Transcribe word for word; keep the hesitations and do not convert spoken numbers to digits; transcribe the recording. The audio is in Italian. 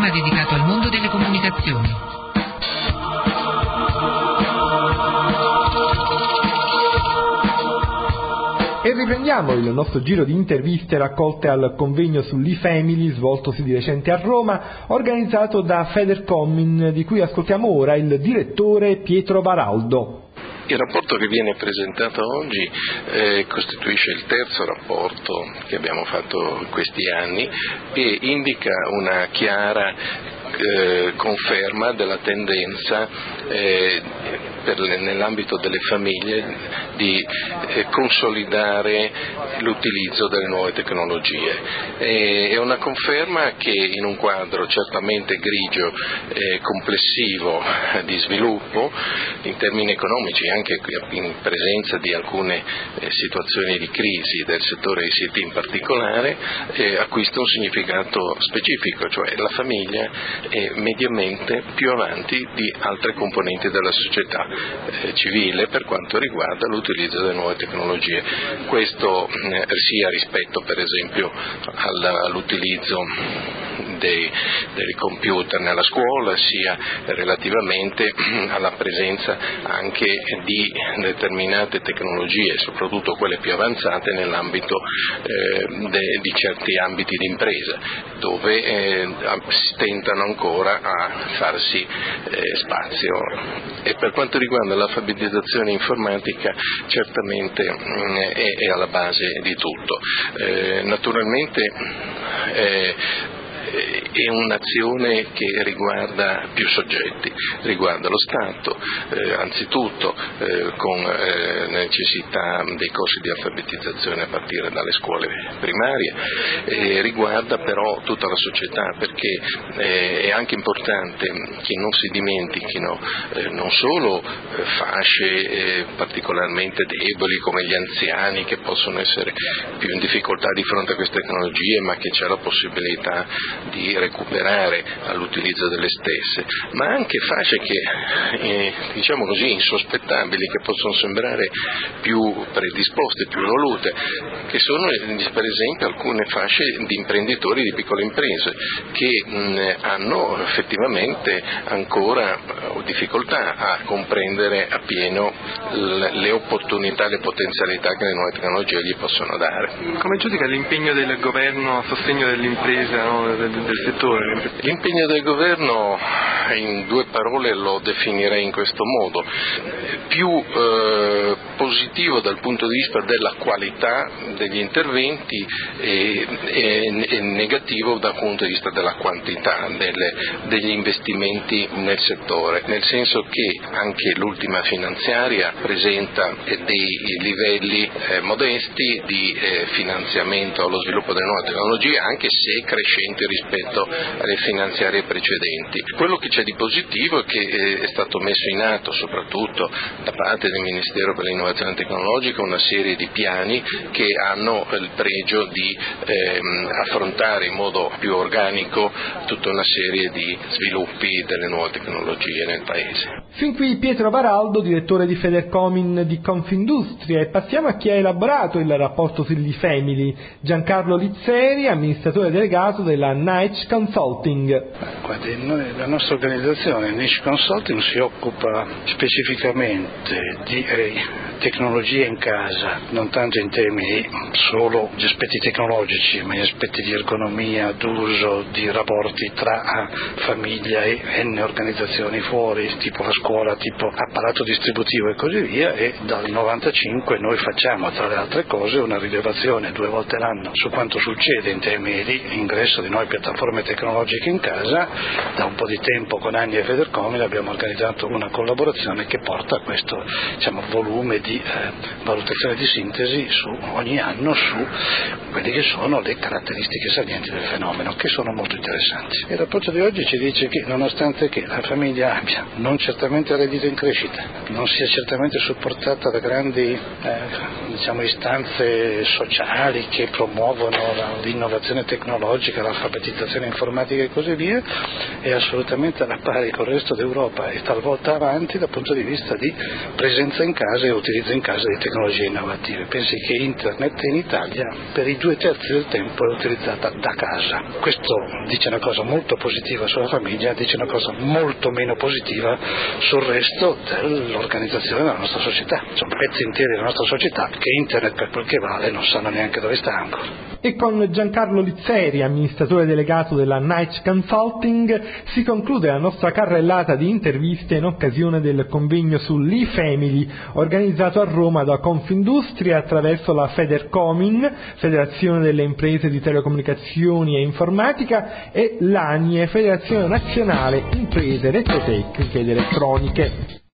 programma dedicato al mondo delle comunicazioni. E riprendiamo il nostro giro di interviste raccolte al convegno sull'e-family svoltosi di recente a Roma, organizzato da Federcomin, di cui ascoltiamo ora il direttore Pietro Baraldo. Il rapporto che viene presentato oggi eh, costituisce il terzo rapporto che abbiamo fatto in questi anni e indica una chiara eh, conferma della tendenza eh, per, nell'ambito delle famiglie di eh, consolidare l'utilizzo delle nuove tecnologie. E, è una conferma che in un quadro certamente grigio e complessivo di sviluppo in termini economici, anche in presenza di alcune eh, situazioni di crisi del settore I C T in particolare, eh, acquista un significato specifico, cioè la famiglia è mediamente più avanti di altre componenti della società eh, civile per quanto riguarda l'utilizzo delle nuove tecnologie. Questo eh, sia rispetto per esempio all'utilizzo dei, dei computer nella scuola, sia relativamente alla presenza anche di determinate tecnologie, soprattutto quelle più avanzate nell'ambito eh, de, di certi ambiti di impresa, dove eh, tentano ancora a farsi eh, spazio. E per quanto riguarda l'alfabetizzazione informatica, certamente mh, è, è alla base di tutto. Eh, naturalmente eh, è un'azione che riguarda più soggetti, riguarda lo Stato, eh, anzitutto eh, con eh, necessità dei corsi di alfabetizzazione a partire dalle scuole primarie, eh, riguarda però tutta la società, perché eh, è anche importante che non si dimentichino eh, non solo eh, fasce eh, particolarmente deboli come gli anziani, che possono essere più in difficoltà di fronte a queste tecnologie, ma che c'è la possibilità di recuperare all'utilizzo delle stesse, ma anche fasce che eh, diciamo così insospettabili, che possono sembrare più predisposte, più evolute, che sono per esempio alcune fasce di imprenditori di piccole imprese che mh, hanno effettivamente ancora uh, difficoltà a comprendere appieno l- le opportunità, le potenzialità che le nuove tecnologie gli possono dare. Come giudica l'impegno del governo a sostegno dell'impresa, no, del, del settore? L'impegno del governo, in due parole lo definirei in questo modo: più eh, positivo dal punto di vista della qualità degli interventi e, e, e negativo dal punto di vista della quantità delle, degli investimenti nel settore, nel senso che anche l'ultima finanziaria presenta dei livelli eh, modesti di eh, finanziamento allo sviluppo delle nuove tecnologie, anche se crescenti rispetto alle finanziarie precedenti. Quello che c'è di positivo è che eh, è stato messo in atto soprattutto da parte del Ministero per l'Innovazione Tecnologica una serie di piani che hanno il pregio di ehm, affrontare in modo più organico tutta una serie di sviluppi delle nuove tecnologie nel Paese. Fin qui Pietro Baraldo, direttore di Federcomin di Confindustria, e passiamo a chi ha elaborato il rapporto sull'e-family, Giancarlo Lizzeri, amministratore delegato della Niche Consulting. Guardi, noi, la nostra organizzazione Niche Consulting si occupa specificamente di eh, tecnologie in casa, non tanto in termini solo di aspetti tecnologici, ma di aspetti di ergonomia, d'uso, di rapporti tra famiglia e N organizzazioni fuori, tipo la scuola, tipo apparato distributivo e così via, e dal novantacinque noi facciamo, tra le altre cose, una rilevazione due volte l'anno su quanto succede in termini di ingresso di nuove piattaforme tecnologiche in casa. Da un po' di tempo con Anni e Federcomin abbiamo organizzato una collaborazione che porta a questo, diciamo, volume di eh, valutazione di sintesi su ogni anno su quelle che sono le caratteristiche salienti del fenomeno, che sono molto interessanti. Il rapporto di oggi ci dice che nonostante che la famiglia abbia non certamente certamente a reddito in crescita, non sia certamente supportata da grandi eh, diciamo, istanze sociali che promuovono l'innovazione tecnologica, l'alfabetizzazione informatica e così via, è assolutamente alla pari con il resto d'Europa e talvolta avanti dal punto di vista di presenza in casa e utilizzo in casa di tecnologie innovative. Pensi che internet in Italia per i due terzi del tempo è utilizzata da casa. Questo dice una cosa molto positiva sulla famiglia, dice una cosa molto meno positiva sul resto dell'organizzazione della nostra società. Sono pezzi interi della nostra società che internet, per quel che vale, non sanno neanche dove sta ancora. E con Giancarlo Lizzeri, amministratore delegato della Nice Consulting, si conclude la nostra carrellata di interviste in occasione del convegno sull'e-family organizzato a Roma da Confindustria attraverso la Federcomin, Federazione delle Imprese di Telecomunicazioni e Informatica, e l'ANIE, Federazione Nazionale Imprese Elettrotecniche ed Elettroniche.